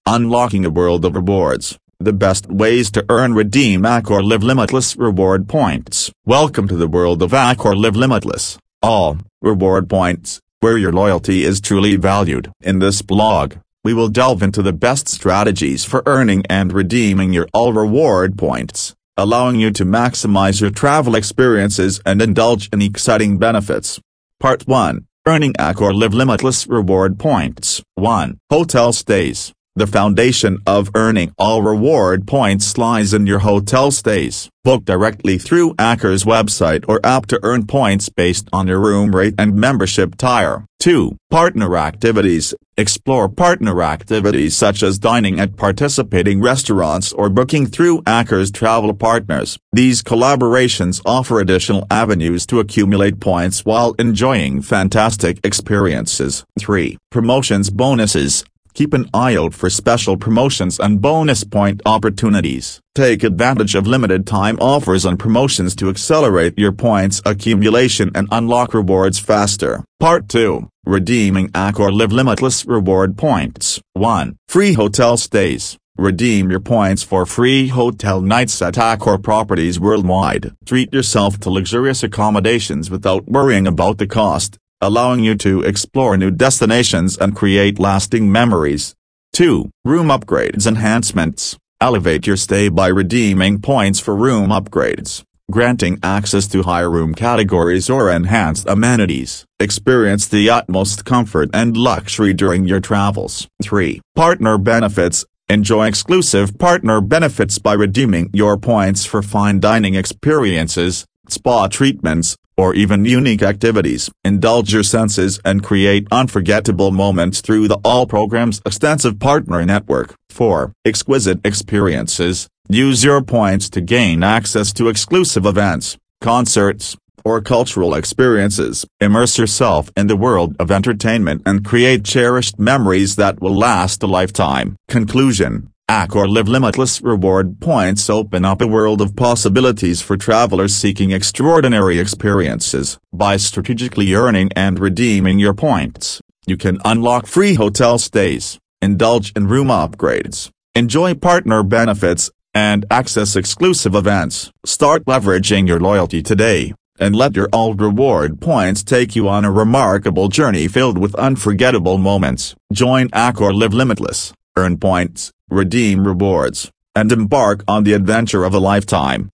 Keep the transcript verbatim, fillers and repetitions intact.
Unlocking a world of rewards. The best ways to earn, redeem Accor Live Limitless reward points. Welcome to the world of Accor Live Limitless. All reward points, where your loyalty is truly valued. In this blog, we will delve into the best strategies for earning and redeeming your all reward points, allowing you to maximize your travel experiences and indulge in exciting benefits. Part one. Earning Accor Live Limitless reward points. one. Hotel stays. The foundation of earning all reward points lies in your hotel stays. Book directly through Accor's website or app to earn points based on your room rate and membership tier. two. Partner activities. Explore partner activities such as dining at participating restaurants or booking through Accor's travel partners. These collaborations offer additional avenues to accumulate points while enjoying fantastic experiences. three. Promotions bonuses. Keep an eye out for special promotions and bonus point opportunities. Take advantage of limited time offers and promotions to accelerate your points accumulation and unlock rewards faster. Part two. Redeeming Accor Live Limitless reward points. one. Free hotel stays. Redeem your points for free hotel nights at Accor properties worldwide. Treat yourself to luxurious accommodations without worrying about the cost, allowing you to explore new destinations and create lasting memories. two. Room upgrades enhancements. Elevate your stay by redeeming points for room upgrades, granting access to higher room categories or enhanced amenities. Experience the utmost comfort and luxury during your travels. three. Partner benefits. Enjoy exclusive partner benefits by redeeming your points for fine dining experiences, spa treatments, or even unique activities. Indulge your senses and create unforgettable moments through the All program's extensive partner network. four. Exquisite experiences. Use your points to gain access to exclusive events, concerts, or cultural experiences. Immerse yourself in the world of entertainment and create cherished memories that will last a lifetime. Conclusion. Accor Live Limitless reward points open up a world of possibilities for travelers seeking extraordinary experiences. By strategically earning and redeeming your points, you can unlock free hotel stays, indulge in room upgrades, enjoy partner benefits, and access exclusive events. Start leveraging your loyalty today, and let your all reward points take you on a remarkable journey filled with unforgettable moments. Join Accor Live Limitless, earn points, redeem rewards, and embark on the adventure of a lifetime.